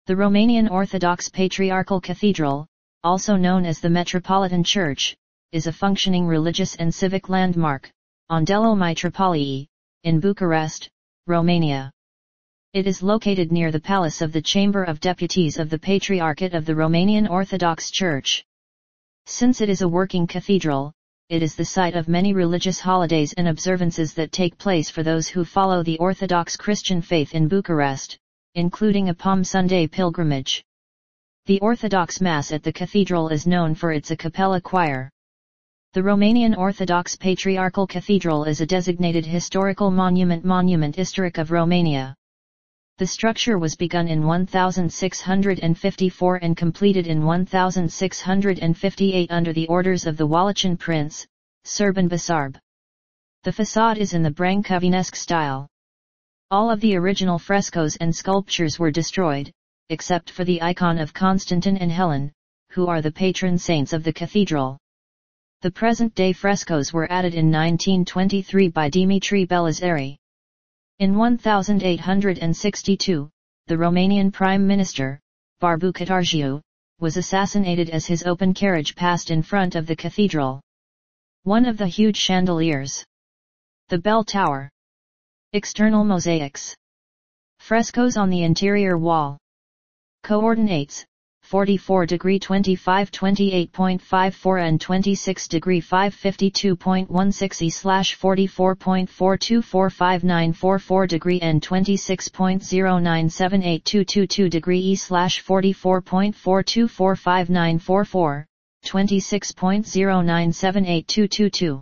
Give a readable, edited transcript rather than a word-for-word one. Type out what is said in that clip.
The Romanian Orthodox Patriarchal Cathedral, also known as the Metropolitan Church, is a functioning religious and civic landmark, on Delul Mitropoliei, in Bucharest, Romania. It is located near the Palace of the Chamber of Deputies of the Patriarchate of the Romanian Orthodox Church. Since it is a working cathedral, it is the site of many religious holidays and observances that take place for those who follow the Orthodox Christian faith in Bucharest, including a Palm Sunday pilgrimage. The Orthodox Mass at the cathedral is known for its a cappella choir. The Romanian Orthodox Patriarchal Cathedral is a designated historical monument historic of Romania. The structure was begun in 1654 and completed in 1658 under the orders of the Wallachian prince, Serban Basarab. The facade is in the Brâncovenesque style. All of the original frescoes and sculptures were destroyed, except for the icon of Constantine and Helen, who are the patron saints of the cathedral. The present-day frescoes were added in 1923 by Dimitri Belazari. In 1862, the Romanian Prime Minister, Barbu Catargiu, was assassinated as his open carriage passed in front of the cathedral. One of the huge chandeliers. The bell tower. External mosaics. Frescoes on the interior wall. Coordinates: 44°2528.54 and 26°552.16 E/44.424594 and 26.0978222 E/44.424594 26.0978222